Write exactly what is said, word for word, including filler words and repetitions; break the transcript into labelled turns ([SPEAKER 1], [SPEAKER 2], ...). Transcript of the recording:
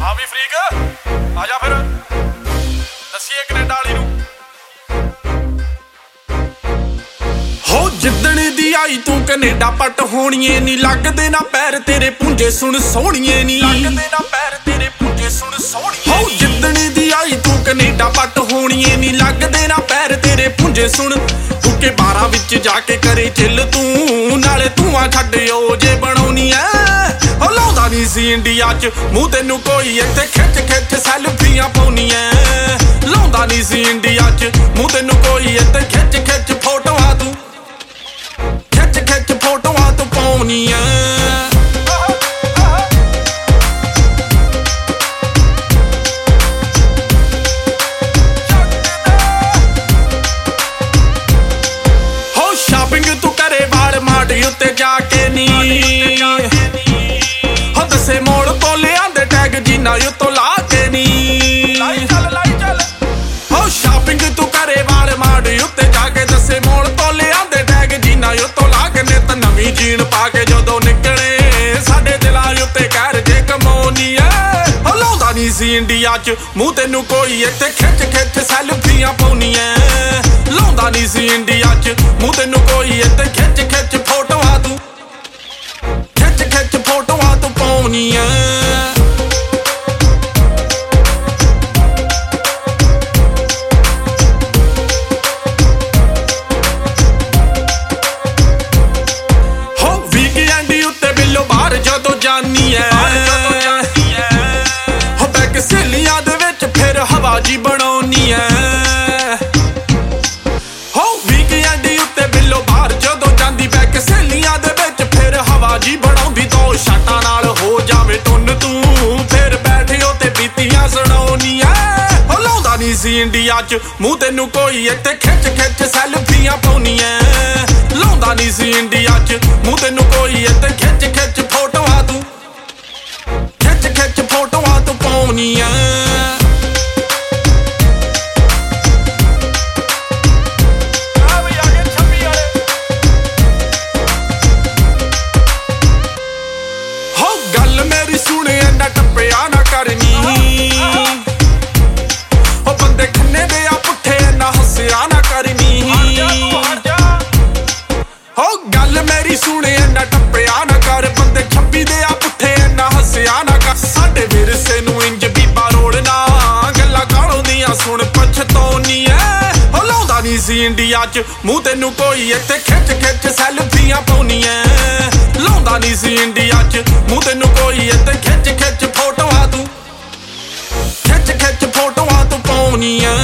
[SPEAKER 1] ਹਾਂ ਵੀ ਫਰੀਕ ਆ ਜਾ ਫਿਰ ਦੱਸੀਏ ਕੈਨੇਡਾ ਵਾਲੀ ਨੂੰ ਹੋ ਜਿੱਦਣ ਦੀ ਆਈ ਤੂੰ ਕੈਨੇਡਾ ਪੱਟ ਹੋਣੀਏ ਨੀ ਲੱਗਦੇ ਨਾ ਪੈਰ ਤੇਰੇ ਪੁੰਜੇ ਸੁਣ ਸੋਹਣੀਏ ਨੀ ਲੱਗਦੇ ਨਾ ਪੈਰ ਤੇਰੇ ਪੁੰਜੇ ਸੁਣ ਸੋਹਣੀਏ ਹੋ ਜਿੱਦਣ ਦੀ ਆਈ ਤੂੰ ਕੈਨੇਡਾ ਪੱਟ ਹੋਣੀਏ ਨੀ ਲੱਗਦੇ ਨਾ ਪੈਰ ਤੇਰੇ ਪੁੰਜੇ ਸੁਣ ਹੁੱਕੇ ਬਾਰਾਂ ਵਿੱਚ ਜਾ ਕੇ ਕਰੇ ਚਿੱਲ ਤੂੰ ਨਾਲੇ ਧੂਆਂ ਛੱਡ ਓ ਜੇ ਬਣਾਉਣੀ ਐ ਹੋ ਲਾਉਂਦਾ ਨੀ ਸੀ ਇੰਡੀਆ ਚ ਮੂੰਹ ਤੈਨੂੰ ਕੋਈ ਇੱਥੇ ਖਿੱਚ ਖਿੱਚ ਸੈਲਫੀਆਂ ਪਾਉਣੀਆਂ ਲਾਉਂਦਾ ਨੀ ਸੀ ਇੰਡੀਆ ਚ ਮੂੰਹ ਤੈਨੂੰ ਕੋਈ ਇੱਥੇ ਖਿੱਚ ਖਿੱਚ ਫੋਟੋਆਂ ਤੂੰ ਖਿੱਚ ਖਿੱਚ ਫੋਟੋਆਂ ਤੂੰ ਪਾਉਣੀਆਂ ਹੋ ਸ਼ਾਪਿੰਗ ਤੂੰ ਕਰੇ ਵਾਲ ਮਾੜ ਉੱਤੇ ਜਾ ਕੇ ਨੀ ਹੋ ਦੱਸੇ ਮੋੜ ਤੋਂ ਲਿਆਂਦੇ ਟੈਗ ਜਿੰਨਾ ਉੱਤੋਂ ਲਾ ਕੇ ਨੀ ਲਾਈ ਚੱਲ ਲਾਈ ਚੱਲ ਹੋ ਸ਼ਾਪਿੰਗ ਤੂੰ ਕਰੇ ਵਾਲ ਮਾੜ ਉੱਤੇ ਜਾ ਕੇ ਦੱਸੇ ਮੋੜ ਤੋਂ ਲਿਆਂਦੇ ਟੈਗ ਜਿੰਨਾ ਉੱਤੋਂ ਲਾ ਕੇ ਨਿੱਤ ਨਵੀਂ ਜੀਨ ਪਾ ਕੇ ਜਦੋਂ ਨਿਕਲੇ ਸਾਡੇ ਦਿਲਾਂ ਉੱਤੇ ਕਹਿਰ ਜੇ ਕਮਾਉਣੀ ਐ ਹੋ ਲਾਉਂਦਾ ਨੀ ਸੀ ਇੰਡੀਆ ਚ ਮੂੰਹ ਤੈਨੂੰ ਕੋਈ ਇੱਥੇ ਖਿੱਚ ਖਿੱਚ ਸੈਲਫੀਆਂ ਪਾਉਣੀਆਂ ਲਾਉਂਦਾ ਨੀ ਸੀ ਇੰਡੀਆ ਚ ਮੂੰਹ ਤੈਨੂੰ ਕੋਈ ਇੱਥੇ ਖਿੱਚ ਖਿੱਚ ਫੋਟੋਆਂ ਤੂੰ ਖਿੱਚ ਖਿੱਚ ਫੋਟੋਆਂ ਤੂੰ ਪਾਉਣੀਆਂ ਹੋ ਵੀਕਐਂਡ ਉੱਤੇ ਬਿੱਲੋ ਬਾਹਰ ਜਦੋਂ ਜਾਨੀ ਐ ਹੋ ਬੈਕ ਸਹੇਲੀਆਂ ਦੇ ਵਿੱਚ ਫਿਰ ਹਵਾ ਜੀ ਬਣਾਉਣੀ ਐ ਹੋ ਵੀਕਐਂਡ ਉੱਤੇ ਬਿੱਲੋ ਬਾਹਰ ਜਦੋਂ ਜਾਂਦੀ ਬੈਕ ਸਹੇਲੀਆਂ ਦੇ ਵਿੱਚ ਫਿਰ ਹਵਾ ਜੀ ਬਣਾਉਂਦੀ ਦੋ ਸ਼ਾਟਾਂ ਨਾਲ ਹੋ ਜਾਵੇ ਟੁੰਨ ਤੂੰ ਫਿਰ ਬੈਠਿਓ ਤੇ ਬੀਤੀਆਂ ਸੁਣਾਉਣੀਆਂ ਹੋ ਲਾਉਂਦਾ ਨੀ ਸੀ ਇੰਡੀਆ ਚ ਮੂੰਹ ਤੈਨੂੰ ਕੋਈ ਇੱਥੇ ਖਿੱਚ ਖਿੱਚ ਸੈਲਫੀਆਂ ਪਾਉਣੀਆਂ ਲਾਉਂਦਾ ਨੀ ਸੀ ਇੰਡੀਆ ਚ ਮੂੰਹ ਤੈਨੂੰ ਕੋਈ ਇੱਥੇ ਖਿੱਚ ਖਿੱਚ ਫੋਟੋਆਂ ਤੂੰ ਖਿੱਚ ਖਿੱਚ ਫੋਟੋਆਂ ਤੂੰ ਪਾਉਣੀਆਂ ਗੱਲ ਮੇਰੀ ਸੁਣੇ ਨਾ ਟੱਪਿਆ ਨਾ ਕਰਨੀ ਉਹ ਬੰਦੇ ਖੰਨੇ ਦੇ ਆ ਪੁੱਠੇ ਨਾ ਹੱਸਿਆ ਨਾ ਕਰਨੀ ਹੋ ਗੱਲ ਮੇਰੀ ਸੁਣੇ ਨਾ ਟੱਪਿਆ ਨਾ ਕਰ ਬੰਦੇ ਛੱਬੀ ਦੇ ਆ ਪੁੱਠੇ ਨਾ ਹੱਸਿਆ ਨਾ ਕਰ ਸਾਡੇ ਵਿਰਸੇ ਨੂੰ ਇੰਜ ਬੀਬਾ ਰੋੜਨਾ ਗੱਲਾਂ ਕਾਹਲੋਂ ਦੀਆਂ ਸੁਣ ਪਛਤਾਉਣੀ ਐ ਹੋ ਲਾਉਂਦਾ ਨੀ ਸੀ ਇੰਡੀਆ ਚ ਮੂੰਹ ਤੈਨੂੰ ਕੋਈ ਇੱਥੇ ਖਿੱਚ ਖਿੱਚ ਸੈਲਫੀਆਂ ਪਾਉਣੀਆਂ ਲਾਉਂਦਾ ਨੀ ਸੀ ਇੰਡੀਆ ਚ ਮੂੰਹ ਤੈਨੂੰ ਕੋਈ ਇੱਥੇ ਖਿੱਚ ਖਿੱਚ ਫੋਟੋਆਂ ਤੂੰ ਖਿੱਚ ਖਿੱਚ ਫੋਟੋਆਂ ਤੂੰ ਪਾਉਣੀਆਂ